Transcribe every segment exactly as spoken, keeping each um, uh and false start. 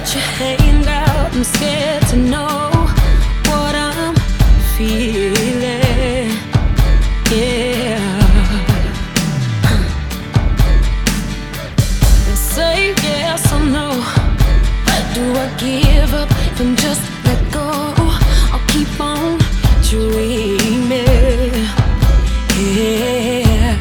Put your hand out, I'm scared to know what I'm feeling. Yeah. And say yes or no. Do I give up and just let go? I'll keep on dreaming. Yeah.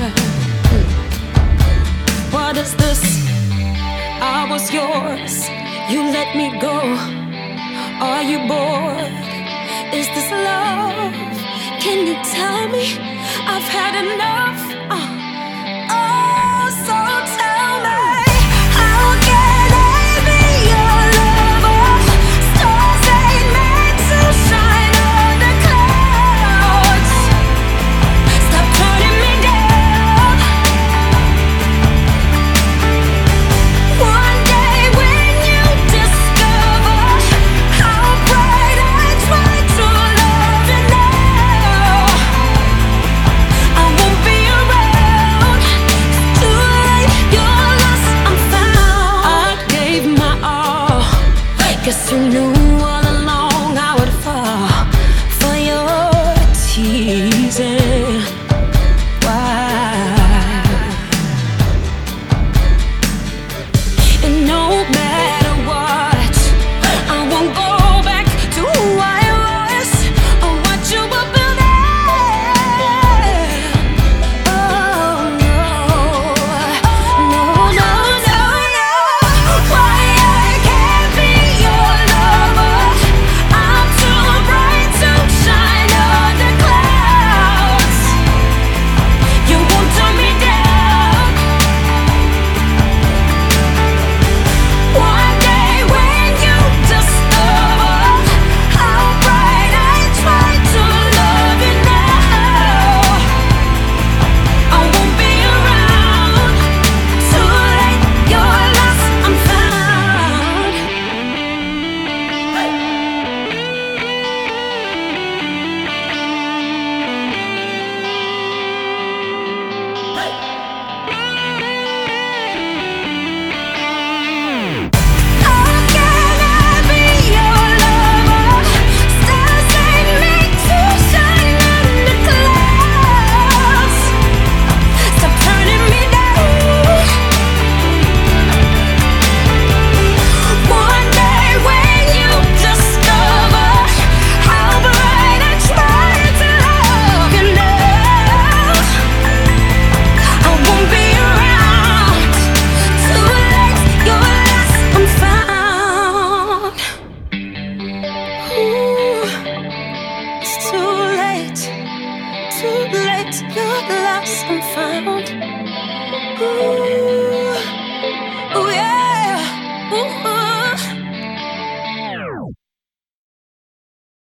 What is this? I was yours, you let me go. Are you bored? Is this love? Can you tell me? I've had enough. Uh, oh, so tell me, how can I be your lover? Stars ain't meant to shine under clouds. Stop turning me down. One day when you discover how bright I tried to love you now, I won't be around. It's too late, you're lost, I'm found. I gave my all. Guess you knew all along I would fall for your teasing. Why? And no matter what, I won't go back to who I was or what you were building. Oh no, no, no, no, no. Why I can't be your lover? I'm too bright to shine under clouds. You won't turn me down. One day when you discover how bright I tried to love you now, I won't be around. Too late, you're lost, I'm found. How can I be your lover? Stars ain't meant to shine under clouds. Stop turning me down. One day when you discover how bright I tried to love you now, I won't be around. Too late, you're lost, I'm found. Ooh, it's too late, too late, you're lost, I'm found.